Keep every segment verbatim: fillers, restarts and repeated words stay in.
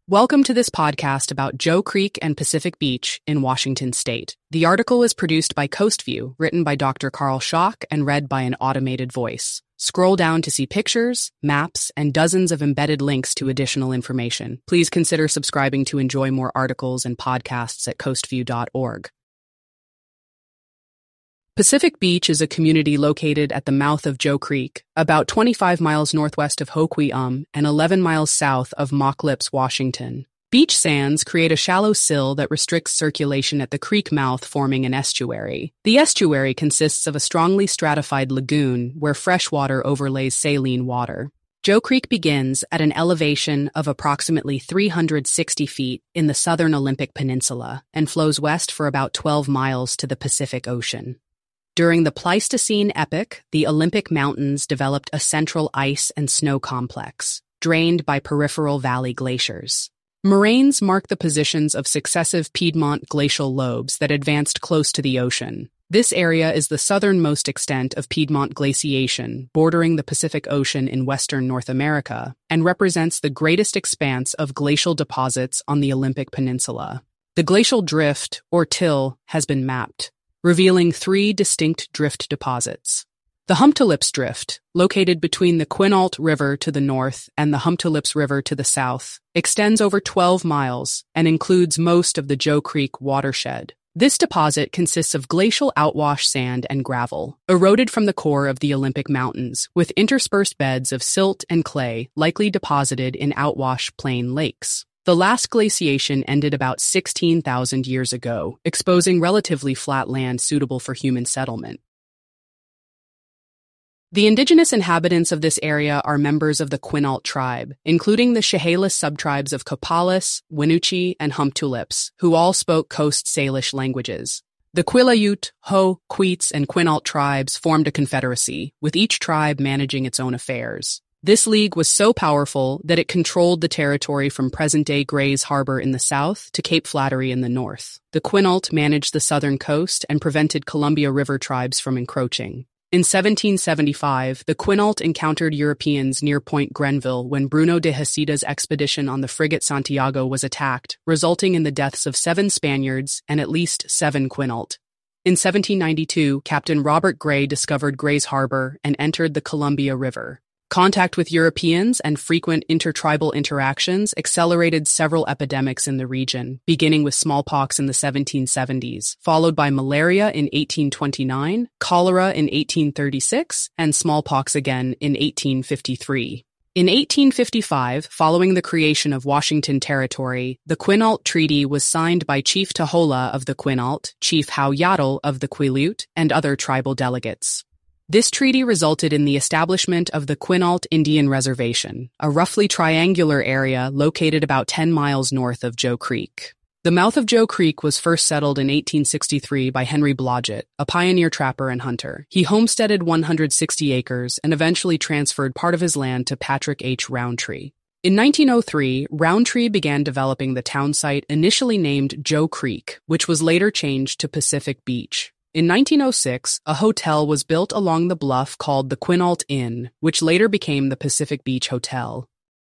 Welcome to this podcast about Joe Creek and Pacific Beach in Washington State. The article is produced by Coastview, written by Doctor Carl Schock and read by an automated voice. Scroll down to see pictures, maps, and dozens of embedded links to additional information. Please consider subscribing to enjoy more articles and podcasts at coastview dot org. Pacific Beach is a community located at the mouth of Joe Creek, about twenty-five miles northwest of Hoquiam and eleven miles south of Moclips, Washington. Beach sands create a shallow sill that restricts circulation at the creek mouth, forming an estuary. The estuary consists of a strongly stratified lagoon where fresh water overlays saline water. Joe Creek begins at an elevation of approximately three hundred sixty feet in the southern Olympic Peninsula and flows west for about twelve miles to the Pacific Ocean. During the Pleistocene epoch, the Olympic Mountains developed a central ice and snow complex, drained by peripheral valley glaciers. Moraines mark the positions of successive Piedmont glacial lobes that advanced close to the ocean. This area is the southernmost extent of Piedmont glaciation, bordering the Pacific Ocean in western North America, and represents the greatest expanse of glacial deposits on the Olympic Peninsula. The glacial drift, or till, has been mapped, revealing three distinct drift deposits. The Humptulips Drift, located between the Quinault River to the north and the Humptulips River to the south, extends over twelve miles and includes most of the Joe Creek watershed. This deposit consists of glacial outwash sand and gravel, eroded from the core of the Olympic Mountains, with interspersed beds of silt and clay likely deposited in outwash plain lakes. The last glaciation ended about sixteen thousand years ago, exposing relatively flat land suitable for human settlement. The indigenous inhabitants of this area are members of the Quinault tribe, including the Chehalis subtribes of Copalis, Winoochee, and Humptulips, who all spoke Coast Salish languages. The Quileute, Ho, Queets, and Quinault tribes formed a confederacy, with each tribe managing its own affairs. This league was so powerful that it controlled the territory from present-day Grays Harbor in the south to Cape Flattery in the north. The Quinault managed the southern coast and prevented Columbia River tribes from encroaching. In seventeen seventy-five, the Quinault encountered Europeans near Point Grenville when Bruno de Hecida's expedition on the frigate Santiago was attacked, resulting in the deaths of seven Spaniards and at least seven Quinault. In seventeen ninety-two, Captain Robert Gray discovered Grays Harbor and entered the Columbia River. Contact with Europeans and frequent intertribal interactions accelerated several epidemics in the region, beginning with smallpox in the seventeen seventies, followed by malaria in eighteen twenty-nine, cholera in eighteen thirty-six, and smallpox again in eighteen fifty-three. In eighteen fifty-five, following the creation of Washington Territory, the Quinault Treaty was signed by Chief Tahola of the Quinault, Chief Hau'yatl of the Quileute, and other tribal delegates. This treaty resulted in the establishment of the Quinault Indian Reservation, a roughly triangular area located about ten miles north of Joe Creek. The mouth of Joe Creek was first settled in eighteen sixty-three by Henry Blodgett, a pioneer trapper and hunter. He homesteaded one hundred sixty acres and eventually transferred part of his land to Patrick H. Roundtree. In nineteen oh three, Roundtree began developing the town site initially named Joe Creek, which was later changed to Pacific Beach. In nineteen oh six, a hotel was built along the bluff called the Quinault Inn, which later became the Pacific Beach Hotel.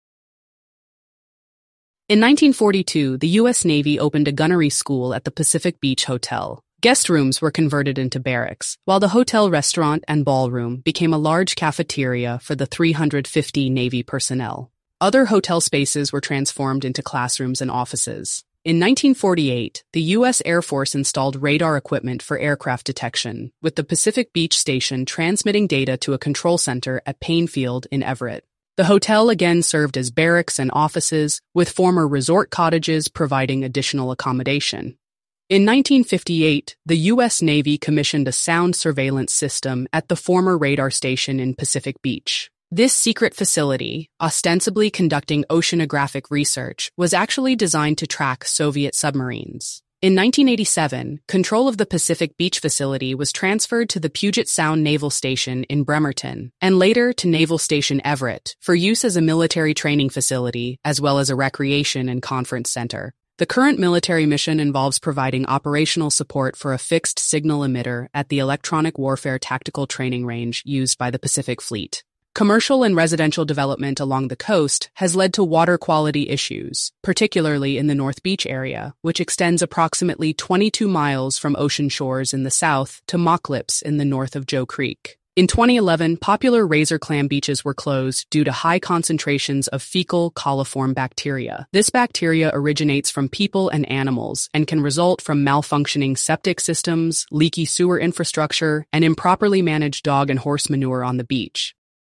In nineteen forty-two, the U S Navy opened a gunnery school at the Pacific Beach Hotel. Guest rooms were converted into barracks, while the hotel restaurant and ballroom became a large cafeteria for the three hundred fifty Navy personnel. Other hotel spaces were transformed into classrooms and offices. In nineteen forty-eight, the U S Air Force installed radar equipment for aircraft detection, with the Pacific Beach Station transmitting data to a control center at Payne Field in Everett. The hotel again served as barracks and offices, with former resort cottages providing additional accommodation. In nineteen fifty-eight, the U S Navy commissioned a sound surveillance system at the former radar station in Pacific Beach. This secret facility, ostensibly conducting oceanographic research, was actually designed to track Soviet submarines. In nineteen eighty-seven, control of the Pacific Beach facility was transferred to the Puget Sound Naval Station in Bremerton, and later to Naval Station Everett, for use as a military training facility, as well as a recreation and conference center. The current military mission involves providing operational support for a fixed signal emitter at the Electronic Warfare Tactical Training Range used by the Pacific Fleet. Commercial and residential development along the coast has led to water quality issues, particularly in the North Beach area, which extends approximately twenty-two miles from Ocean Shores in the south to Mock Lips in the north of Joe Creek. In twenty eleven, popular razor clam beaches were closed due to high concentrations of fecal coliform bacteria. This bacteria originates from people and animals and can result from malfunctioning septic systems, leaky sewer infrastructure, and improperly managed dog and horse manure on the beach.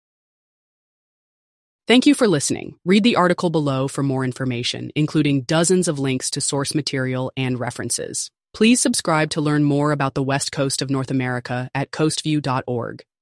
Thank you for listening. Read the article below for more information, including dozens of links to source material and references. Please subscribe to learn more about the West Coast of North America at coastview dot org.